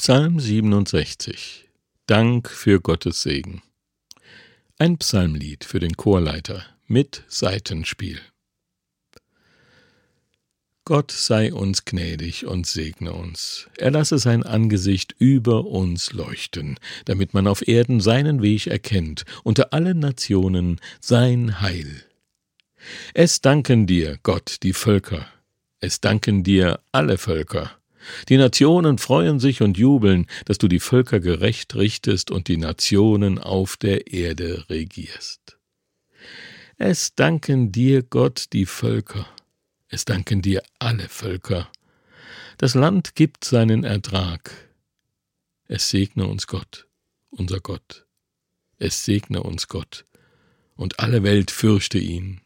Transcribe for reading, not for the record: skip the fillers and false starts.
Psalm 67. Dank für Gottes Segen. Ein Psalmlied für den Chorleiter mit Saitenspiel. Gott sei uns gnädig und segne uns. Er lasse sein Angesicht über uns leuchten, damit man auf Erden seinen Weg erkennt, unter allen Nationen sein Heil. Es danken dir, Gott, die Völker. Es danken dir alle Völker. Die Nationen freuen sich und jubeln, dass du die Völker gerecht richtest und die Nationen auf der Erde regierst. Es danken dir, Gott, die Völker. Es danken dir alle Völker. Das Land gibt seinen Ertrag. Es segne uns Gott, unser Gott. Es segne uns Gott, und alle Welt fürchte ihn.